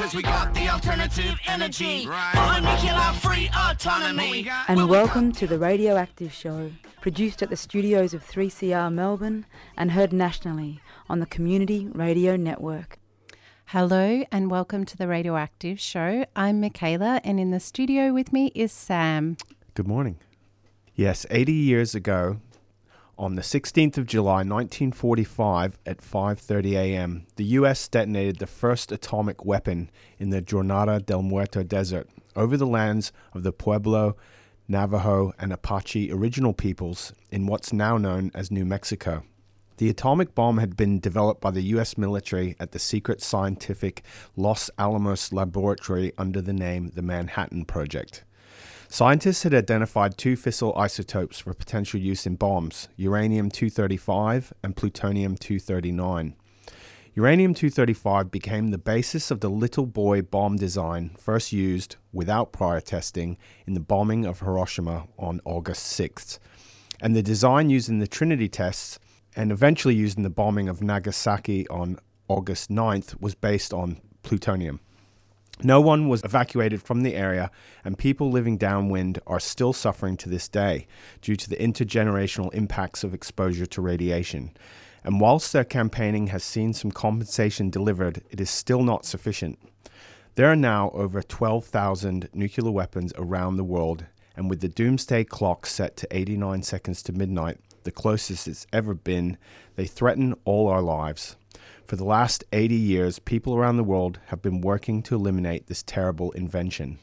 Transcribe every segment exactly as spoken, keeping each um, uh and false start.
Cause we got the alternative energy. Right. Nuclear-free autonomy. And welcome to The Radioactive Show, produced at the studios of three C R Melbourne and heard nationally on the Community Radio Network. Hello and welcome to The Radioactive Show. I'm Michaela and in the studio with me is Sam. Good morning. Yes, eighty years ago, on the sixteenth of July nineteen forty-five at five thirty a.m., the U S detonated the first atomic weapon in the Jornada del Muerto desert over the lands of the Pueblo, Navajo, and Apache original peoples in what's now known as New Mexico. The atomic bomb had been developed by the U S military at the secret scientific Los Alamos laboratory under the name the Manhattan Project. Scientists had identified two fissile isotopes for potential use in bombs, uranium two thirty-five and plutonium two thirty-nine. Uranium two thirty-five became the basis of the Little Boy bomb design first used, without prior testing, in the bombing of Hiroshima on August sixth, and the design used in the Trinity tests and eventually used in the bombing of Nagasaki on August ninth was based on plutonium. No one was evacuated from the area, and people living downwind are still suffering to this day due to the intergenerational impacts of exposure to radiation. And whilst their campaigning has seen some compensation delivered, it is still not sufficient. There are now over twelve thousand nuclear weapons around the world, and with the doomsday clock set to eighty-nine seconds to midnight, the closest it's ever been, they threaten all our lives. For the last eighty years, people around the world have been working to eliminate this terrible invention.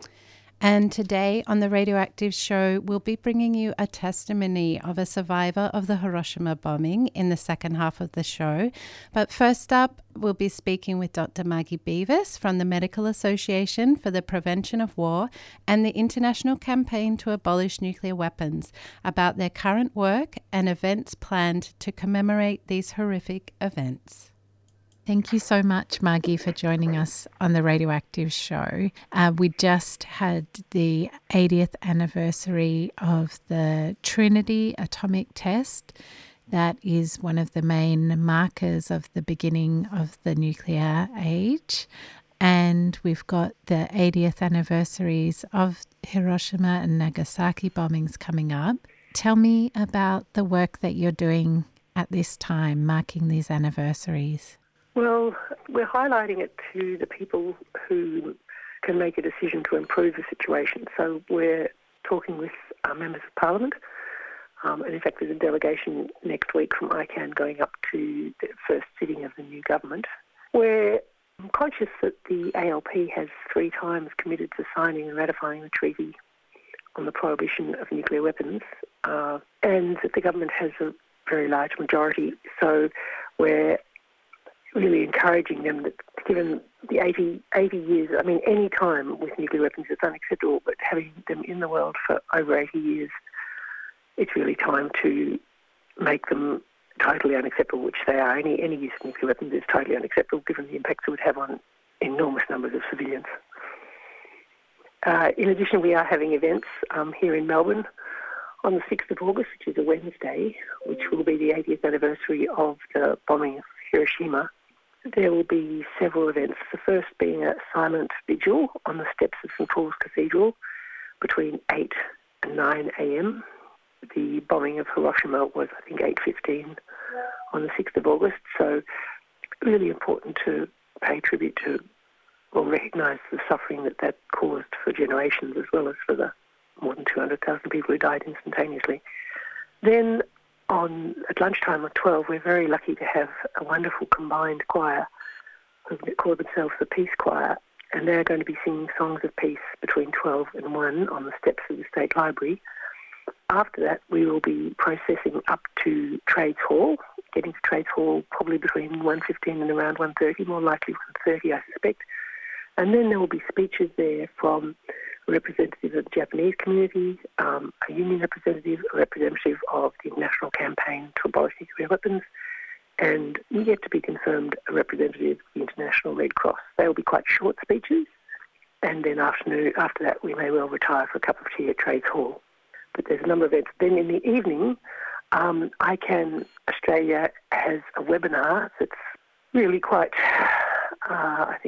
And today on the Radioactive Show, we'll be bringing you a testimony of a survivor of the Hiroshima bombing in the second half of the show. But first up, we'll be speaking with Doctor Maggie Beavis from the Medical Association for the Prevention of War and the International Campaign to Abolish Nuclear Weapons about their current work and events planned to commemorate these horrific events. Thank you so much, Margie, for joining us on the Radioactive Show. Uh, we just had the eightieth anniversary of the Trinity atomic test. That is one of the main markers of the beginning of the nuclear age. And we've got the eightieth anniversaries of Hiroshima and Nagasaki bombings coming up. Tell me about the work that you're doing at this time, marking these anniversaries. Well, we're highlighting it to the people who can make a decision to improve the situation. So we're talking with uh, members of Parliament, um, and in fact there's a delegation next week from I CAN going up to the first sitting of the new government. We're conscious that the A L P has three times committed to signing and ratifying the treaty on the prohibition of nuclear weapons, uh, and that the government has a very large majority. So we're really encouraging them that given the eighty, eighty years, I mean, any time with nuclear weapons is unacceptable, but having them in the world for over eighty years, it's really time to make them totally unacceptable, which they are. Any, any use of nuclear weapons is totally unacceptable given the impacts it would have on enormous numbers of civilians. Uh, in addition, we are having events um, here in Melbourne on the sixth of August, which is a Wednesday, which will be the eightieth anniversary of the bombing of Hiroshima. There will be several events, the first being a silent vigil on the steps of St Paul's Cathedral between eight and nine a.m. The bombing of Hiroshima was, I think, eight fifteen on the sixth of August, so really important to pay tribute to or recognise the suffering that that caused for generations, as well as for the more than two hundred thousand people who died instantaneously. Then on at lunchtime at twelve, we're very lucky to have a wonderful combined choir who call themselves the Peace Choir, and they're going to be singing songs of peace between twelve and one on the steps of the State Library. After that, we will be processing up to Trades Hall, getting to Trades Hall probably between one fifteen and around one thirty, more likely one thirty, I suspect. And then there will be speeches there from a representative of the Japanese community, um, a union representative, a representative of the International Campaign to Abolish Nuclear Weapons, and yet to be confirmed a representative of the International Red Cross. They will be quite short speeches, and then afternoon, after that we may well retire for a cup of tea at Trades Hall. But there's a number of events. Then in the evening, um, I CAN Australia has a webinar that's really quite, uh, I think,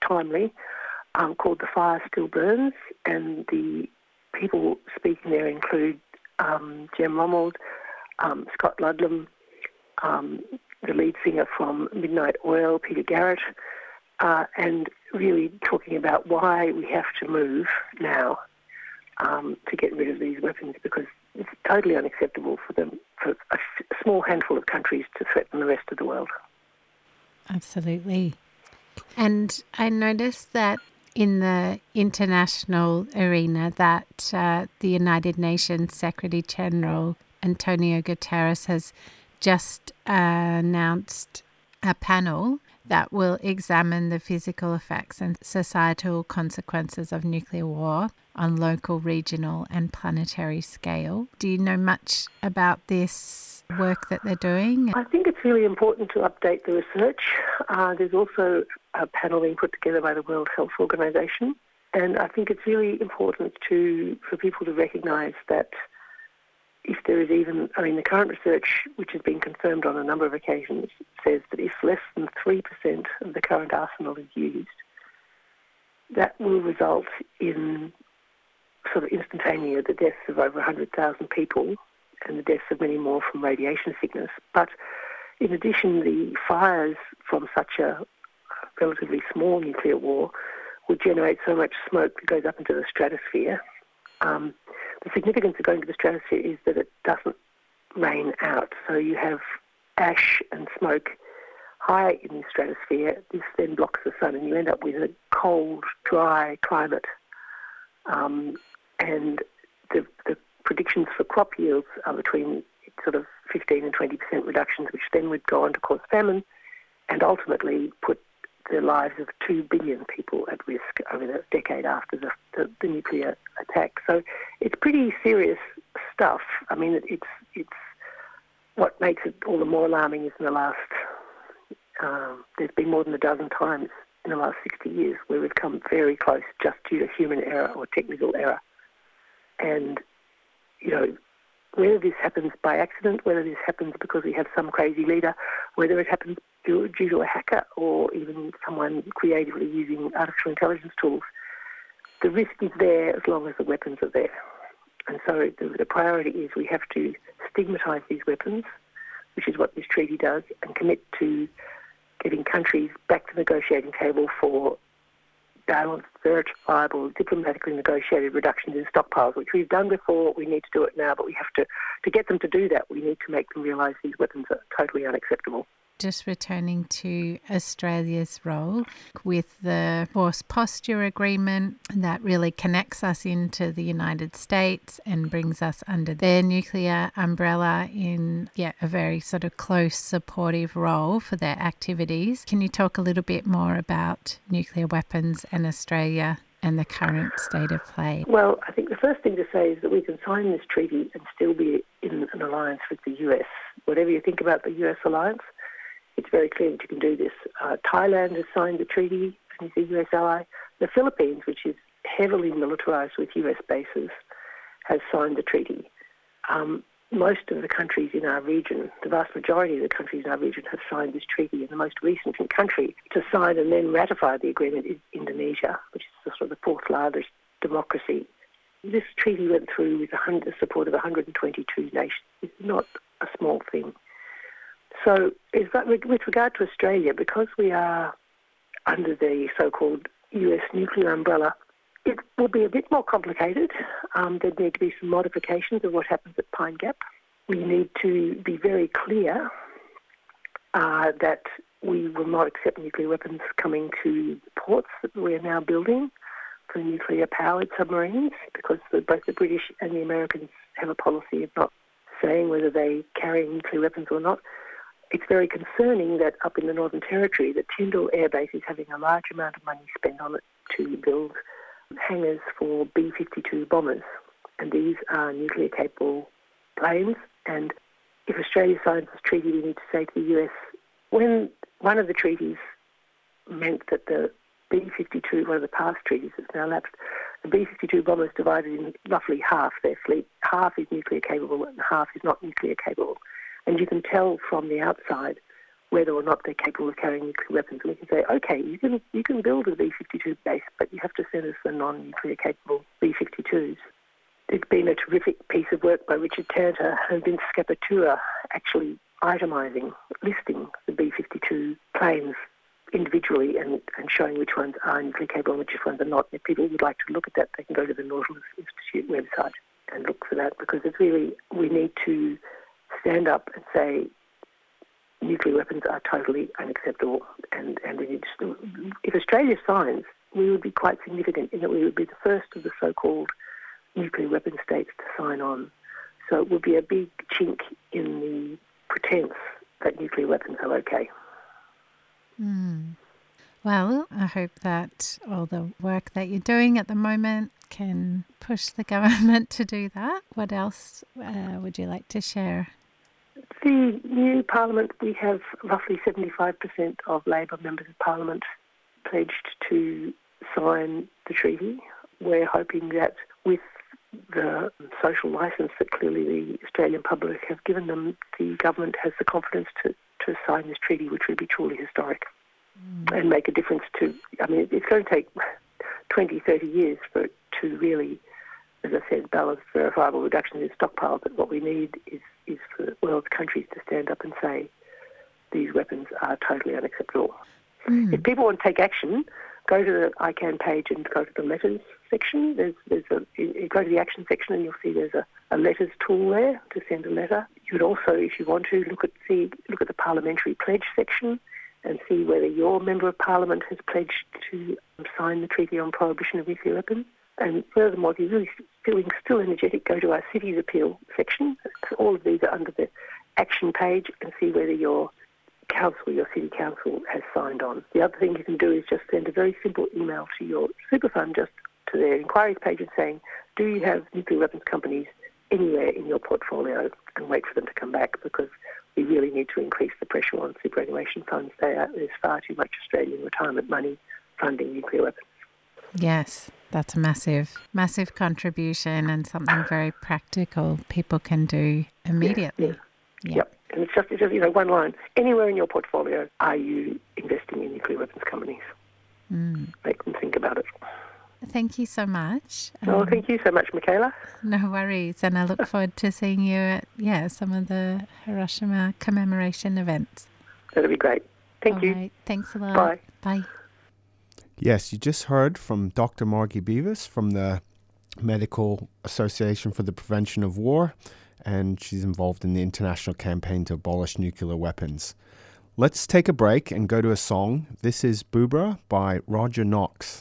timely, um, called The Fire Still Burns, and the people speaking there include um, Jem Romold, um, Scott Ludlam, um, the lead singer from Midnight Oil, Peter Garrett, uh, and really talking about why we have to move now um, to get rid of these weapons, because it's totally unacceptable for them, for a small handful of countries to threaten the rest of the world. Absolutely. And I noticed that in the international arena that uh, the United Nations Secretary General Antonio Guterres has just uh, announced a panel that will examine the physical effects and societal consequences of nuclear war on local, regional and planetary scale. Do you know much about this work that they're doing? I think it's really important to update the research. Uh, there's also a panel being put together by the World Health Organization, and I think it's really important to for people to recognise that if there is even, I mean, the current research, which has been confirmed on a number of occasions, says that if less than three percent of the current arsenal is used, that will result in sort of instantaneously the deaths of over one hundred thousand people and the deaths of many more from radiation sickness. But in addition, the fires from such a relatively small nuclear war would generate so much smoke that goes up into the stratosphere. Um, the significance of going to the stratosphere is that it doesn't rain out. So you have ash and smoke high in the stratosphere. This then blocks the sun and you end up with a cold, dry climate. Um, and the, the predictions for crop yields are between sort of fifteen and twenty percent reductions, which then would go on to cause famine and ultimately put the lives of two billion people at risk over the decade after the, the, the nuclear attack. So it's pretty serious stuff. I mean, it's it's what makes it all the more alarming is in the last, um, there's been more than a dozen times in the last sixty years where we've come very close just due to human error or technical error. And, you know, whether this happens by accident, whether this happens because we have some crazy leader, whether it happens due, due to a hacker or even someone creatively using artificial intelligence tools, the risk is there as long as the weapons are there. And so the, the priority is we have to stigmatise these weapons, which is what this treaty does, and commit to getting countries back to the negotiating table for balanced, verifiable, diplomatically negotiated reductions in stockpiles, which we've done before. We need to do it now, but we have to, to get them to do that, we need to make them realise these weapons are totally unacceptable. Just returning to Australia's role with the Force Posture Agreement that really connects us into the United States and brings us under their nuclear umbrella in yeah, a very sort of close supportive role for their activities. Can you talk a little bit more about nuclear weapons and Australia and the current state of play? Well, I think the first thing to say is that we can sign this treaty and still be in an alliance with the U S. Whatever you think about the U S alliance, it's very clear that you can do this. Uh, Thailand has signed the treaty and is a U S ally. The Philippines, which is heavily militarised with U S bases, has signed the treaty. Um, most of the countries in our region, the vast majority of the countries in our region have signed this treaty, and the most recent country to sign and then ratify the agreement is Indonesia, which is the sort of the fourth largest democracy. This treaty went through with the support of one hundred twenty-two nations. It's not a small thing. So with regard to Australia, because we are under the so-called U S nuclear umbrella, it will be a bit more complicated. Um, there'd need to be some modifications of what happens at Pine Gap. We need to be very clear uh, that we will not accept nuclear weapons coming to ports that we are now building for nuclear-powered submarines, because the, both the British and the Americans have a policy of not saying whether they carry nuclear weapons or not. It's very concerning that up in the Northern Territory, that Tyndall Air Base is having a large amount of money spent on it to build hangars for B fifty-two bombers. And these are nuclear-capable planes. And if Australia signs this treaty, we need to say to the U S, when one of the treaties meant that the B fifty-two, one of the past treaties that's now lapsed, the B fifty-two bombers divided in roughly half their fleet. Half is nuclear-capable and half is not nuclear-capable. And you can tell from the outside whether or not they're capable of carrying nuclear weapons. And we can say, okay, you can you can build a B fifty-two base, but you have to send us the non-nuclear capable B fifty-twos. There's been a terrific piece of work by Richard Tanter and Vince Scapatura actually itemising, listing the B fifty-two planes individually and, and showing which ones are nuclear capable and which ones are not. If people would like to look at that, they can go to the Nautilus Institute website and look for that, because it's really, we need to stand up and say nuclear weapons are totally unacceptable. And, and we need to, if Australia signs, we would be quite significant in that we would be the first of the so-called nuclear weapon states to sign on. So it would be a big chink in the pretense that nuclear weapons are okay. Mm. Well, I hope that all the work that you're doing at the moment can push the government to do that. What else uh, would you like to share? The new Parliament, we have roughly seventy-five percent of Labor members of Parliament pledged to sign the treaty. We're hoping that with the social licence that clearly the Australian public have given them, the government has the confidence to, to sign this treaty, which would be truly historic mm. and make a difference to, I mean, it's going to take twenty, thirty years for it to really, as I said, balance verifiable reductions in stockpiles. But what we need is, is for the world's countries to stand up and say these weapons are totally unacceptable. Mm. If people want to take action, go to the I CAN page and go to the letters section. There's, there's a, you go to the action section and you'll see there's a, a letters tool there to send a letter. You would also, if you want to, look at see look at the parliamentary pledge section and see whether your member of parliament has pledged to sign the Treaty on Prohibition of Nuclear Weapons. And furthermore, if you're really feeling still energetic, go to our cities appeal section. All of these are under the action page, and see whether your council, your city council, has signed on. The other thing you can do is just send a very simple email to your super fund, just to their inquiries page, and saying, do you have nuclear weapons companies anywhere in your portfolio, and wait for them to come back, because we really need to increase the pressure on superannuation funds. There is far too much Australian retirement money funding nuclear weapons. Yes, that's a massive, massive contribution and something very practical people can do immediately. Yeah, yeah. Yep. And it's just, it's just, you know, one line. Anywhere in your portfolio, are you investing in nuclear weapons companies? Mm. Make them think about it. Thank you so much. Oh, um, thank you so much, Michaela. No worries. And I look forward to seeing you at, yeah, some of the Hiroshima commemoration events. That'll be great. Thank All you. Right. Thanks a lot. Bye. Bye. Yes, you just heard from Doctor Margie Beavis from the Medical Association for the Prevention of War, and she's involved in the international campaign to abolish nuclear weapons. Let's take a break and go to a song. This is Boobra by Roger Knox.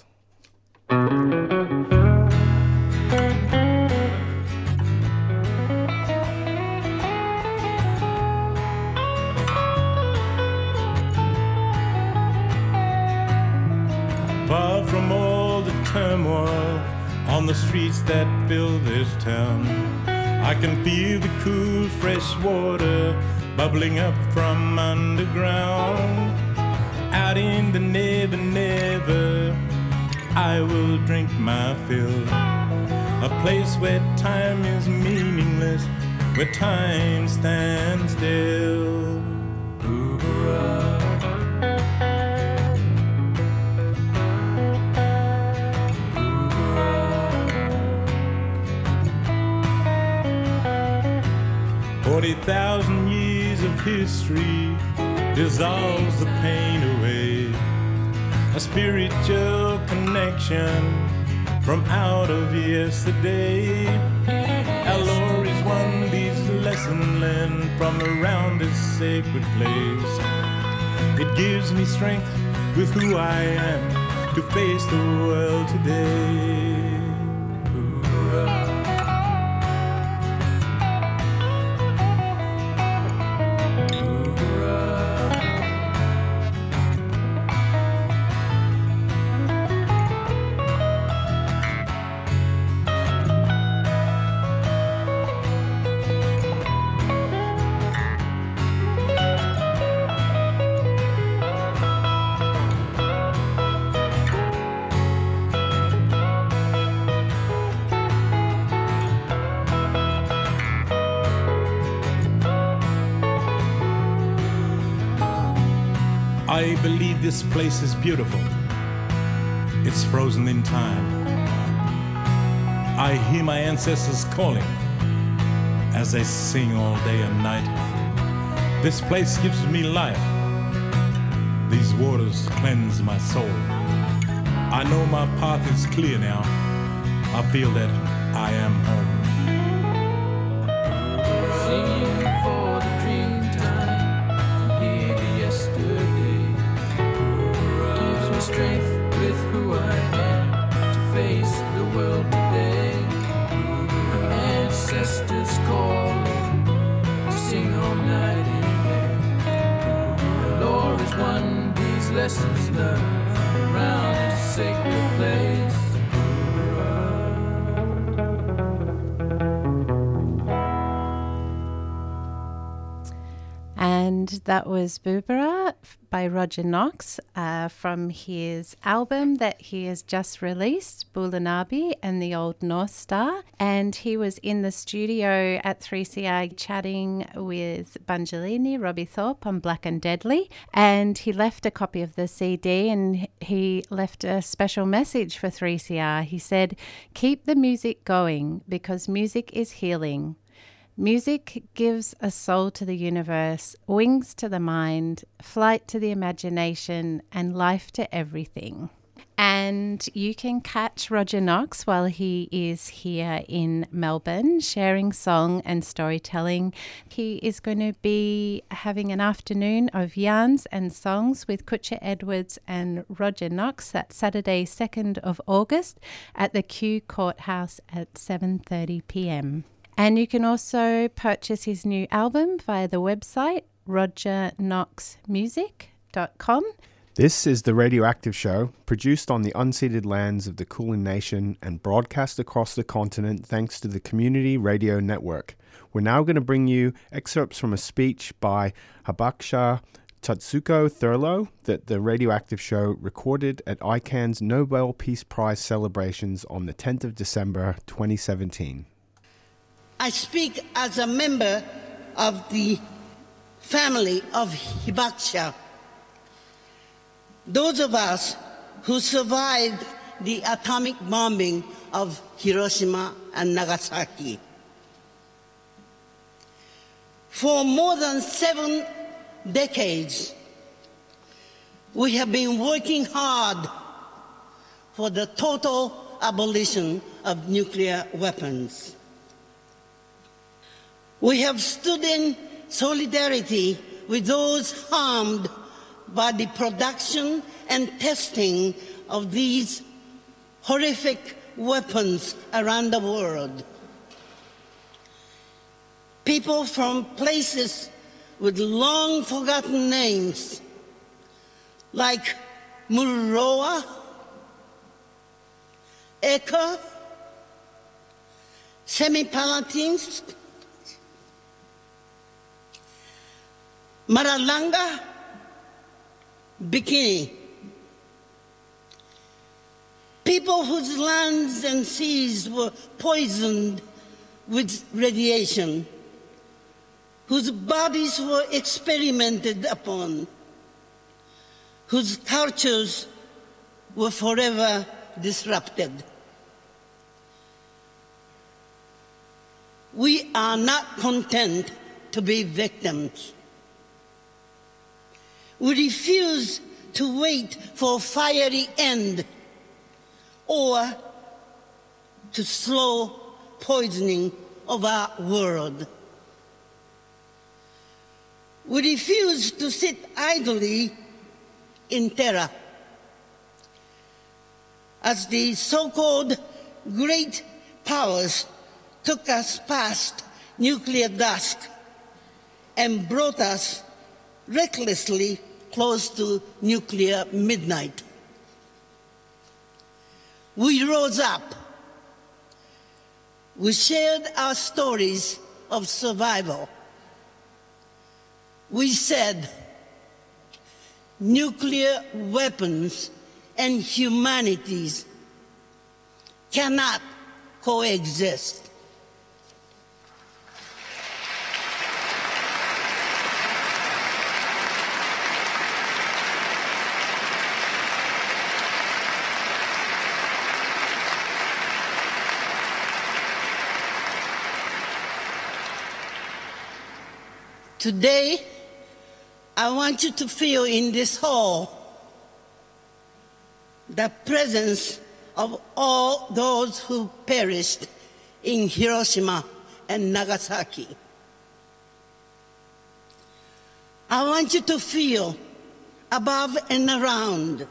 Far from all the turmoil on the streets that fill this town, I can feel the cool fresh water bubbling up from underground. Out in the never, never, I will drink my fill. A place where time is meaningless, where time stands still. Boobra. Forty thousand years of history dissolves the pain away. A spiritual connection from out of yesterday. Our Lori's won these lessons learned from around this sacred place. It gives me strength with who I am to face the world today. this place is beautiful. It's frozen in time. I hear my ancestors calling as they sing all day and night. This place gives me life. These waters cleanse my soul. I know my path is clear now. I feel that I am home. Singing for the dream time, hear the yesterday. Gives me strength with who I am to face the world today. My ancestors calling to sing all night in there. The Lord has won these lessons learned around this sacred place. And that was Boobara by Roger Knox uh, from his album that he has just released, Bulanabi and the Old North Star. And he was in the studio at three C R chatting with Bungelini, Robbie Thorpe on Black and Deadly. And he left a copy of the C D and he left a special message for three C R. He said, "Keep the music going because music is healing. Music gives a soul to the universe, wings to the mind, flight to the imagination, and life to everything." And you can catch Roger Knox while he is here in Melbourne sharing song and storytelling. He is going to be having an afternoon of yarns and songs with Kutcha Edwards and Roger Knox. That's Saturday, second of August at the Kew Courthouse at seven thirty p.m. And you can also purchase his new album via the website roger knox music dot com. This is the Radioactive Show, produced on the unceded lands of the Kulin Nation and broadcast across the continent thanks to the Community Radio Network. We're now going to bring you excerpts from a speech by Habaksha Tatsuko Thurlow that the Radioactive Show recorded at I CAN's Nobel Peace Prize celebrations on the tenth of December twenty seventeen. I speak as a member of the family of Hibakusha. Those of us who survived the atomic bombing of Hiroshima and Nagasaki. For more than seven decades, we have been working hard for the total abolition of nuclear weapons. We have stood in solidarity with those harmed by the production and testing of these horrific weapons around the world. People from places with long forgotten names like Mururoa, Eka, Semipalatinsk, Maralanga, Bikini. People whose lands and seas were poisoned with radiation, whose bodies were experimented upon, whose cultures were forever disrupted. We are not content to be victims. We refuse to wait for a fiery end or to slow poisoning of our world. We refuse to sit idly in terror as the so-called great powers took us past nuclear dusk and brought us recklessly close to nuclear midnight. We rose up. We shared our stories of survival. We said, nuclear weapons and humanities cannot coexist. Today, I want you to feel in this hall the presence of all those who perished in Hiroshima and Nagasaki. I want you to feel above and around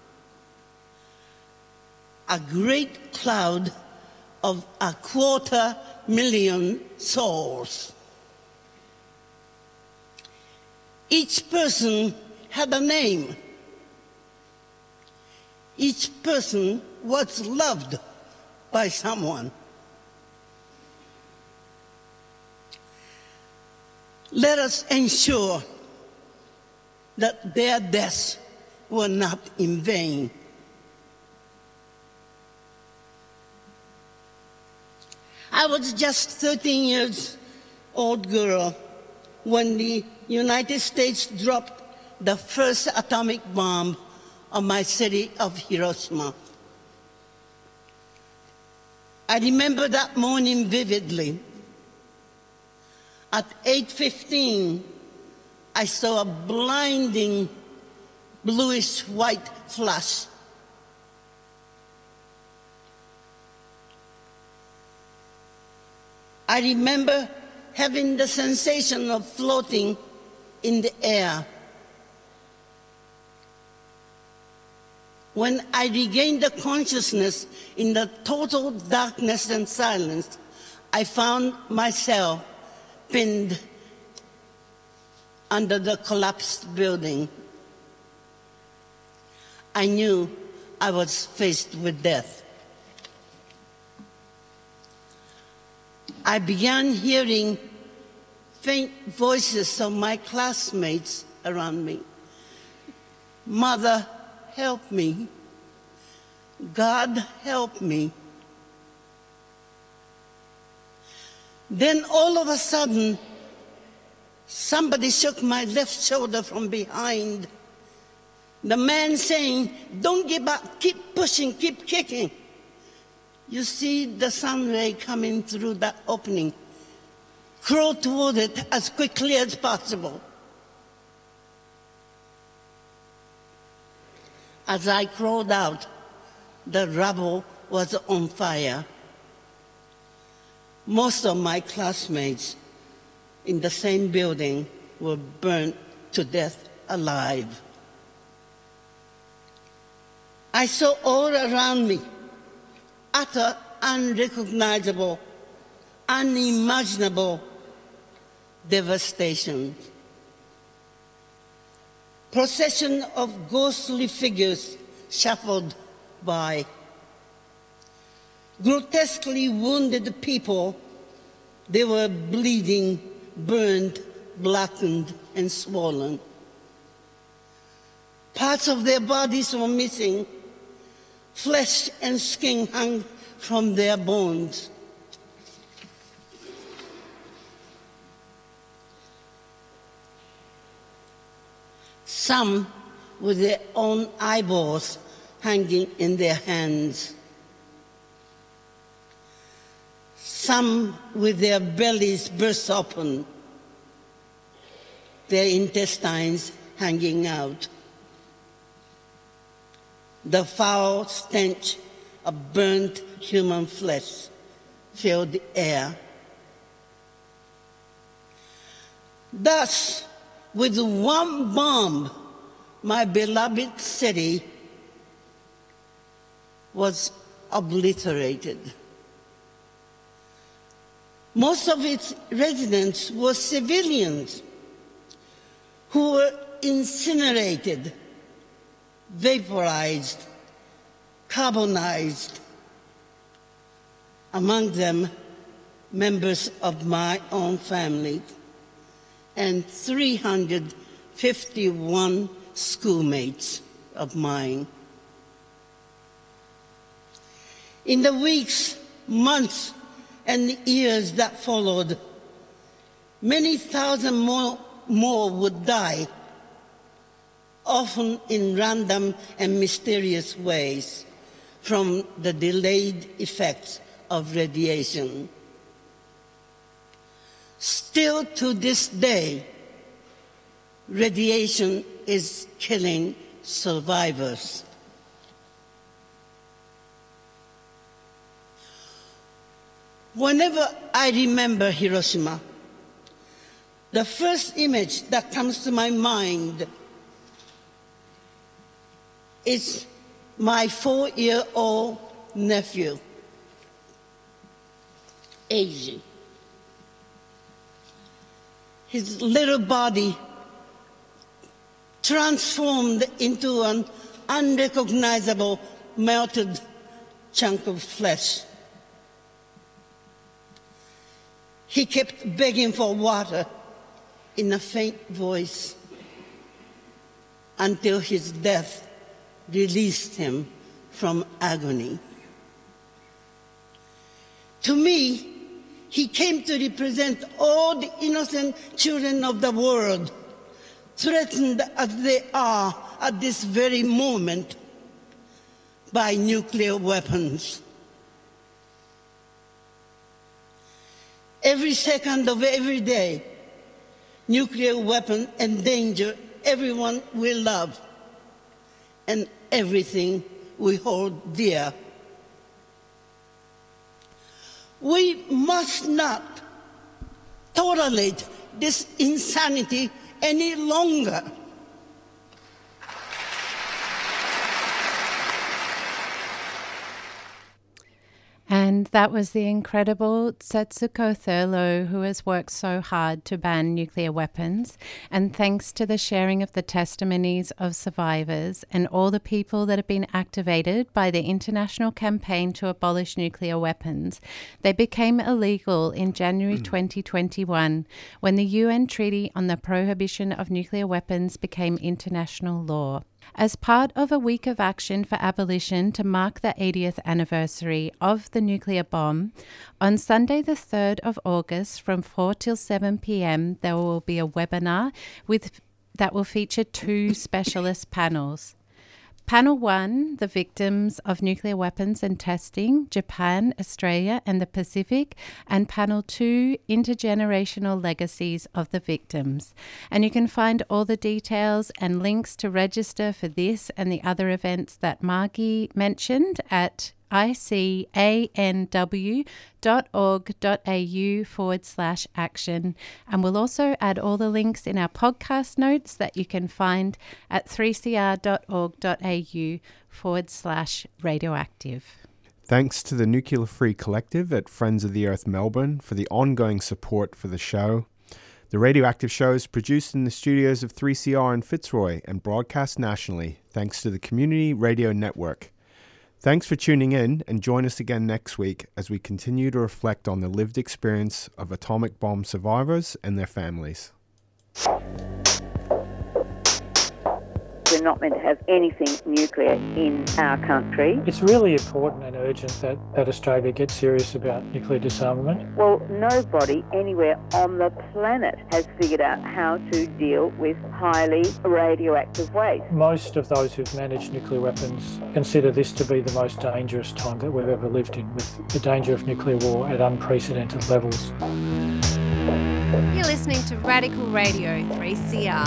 a great cloud of a quarter million souls. Each person had a name. Each person was loved by someone. Let us ensure that their deaths were not in vain. I was just thirteen years old girl when the United States dropped the first atomic bomb on my city of Hiroshima. I remember that morning vividly. At eight fifteen, I saw a blinding bluish-white flash. I remember having the sensation of floating in the air. When I regained the consciousness in the total darkness and silence, I found myself pinned under the collapsed building. I knew I was faced with death. I began hearing faint voices of my classmates around me. Mother, help me. God, help me. Then all of a sudden, somebody shook my left shoulder from behind. The man saying, don't give up, keep pushing, keep kicking. You see the sun ray coming through that opening. Crawl toward it as quickly as possible. As I crawled out, the rubble was on fire. Most of my classmates in the same building were burnt to death alive. I saw all around me utter, unrecognizable, unimaginable devastation. Procession of ghostly figures shuffled by. Grotesquely wounded people, they were bleeding, burned, blackened, and swollen. Parts of their bodies were missing. Flesh and skin hung from their bones. Some with their own eyeballs hanging in their hands. Some with their bellies burst open, their intestines hanging out. The foul stench of burnt human flesh filled the air. Thus, with one bomb, my beloved city was obliterated. Most of its residents were civilians who were incinerated, vaporized, carbonized. Among them, members of my own family and three hundred fifty-one schoolmates of mine. In the weeks, months, and years that followed, many thousand more, more would die, often in random and mysterious ways, from the delayed effects of radiation. Still to this day, radiation is killing survivors. Whenever I remember Hiroshima, the first image that comes to my mind is my four-year-old nephew, Eiji. His little body transformed into an unrecognizable melted chunk of flesh. He kept begging for water in a faint voice until his death released him from agony. To me, he came to represent all the innocent children of the world, threatened as they are at this very moment by nuclear weapons. Every second of every day, nuclear weapons endanger everyone we love and everything we hold dear. We must not tolerate this insanity any longer. And that was the incredible Setsuko Thurlow, who has worked so hard to ban nuclear weapons. And thanks to the sharing of the testimonies of survivors and all the people that have been activated by the international campaign to abolish nuclear weapons, they became illegal in January mm. twenty twenty-one, when the U N Treaty on the Prohibition of Nuclear Weapons became international law. As part of a week of action for abolition to mark the eightieth anniversary of the nuclear bomb, on Sunday the third of August from four till seven p.m. there will be a webinar with that will feature two specialist panels. Panel one, the victims of nuclear weapons and testing, Japan, Australia and the Pacific, and panel two, intergenerational legacies of the victims. And you can find all the details and links to register for this and the other events that Margie mentioned at icanw.org.au forward slash action. And we'll also add all the links in our podcast notes that you can find at 3cr.org.au forward slash radioactive. Thanks to the Nuclear Free Collective at Friends of the Earth Melbourne for the ongoing support for the show. The Radioactive Show is produced in the studios of three C R in Fitzroy and broadcast nationally thanks to the Community Radio Network. Thanks for tuning in, and join us again next week as we continue to reflect on the lived experience of atomic bomb survivors and their families. We're not meant to have anything nuclear in our country. It's really important and urgent that, that Australia gets serious about nuclear disarmament. Well, nobody anywhere on the planet has figured out how to deal with highly radioactive waste. Most of those who've managed nuclear weapons consider this to be the most dangerous time that we've ever lived in, with the danger of nuclear war at unprecedented levels. You're listening to Radical Radio three C R.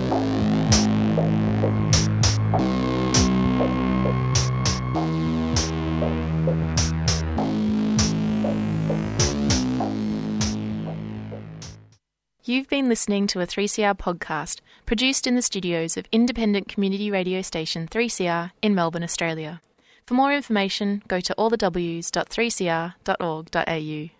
You've been listening to a three C R podcast produced in the studios of independent community radio station three C R in Melbourne, Australia. For more information, go to all the w s dot three c r dot org dot a u.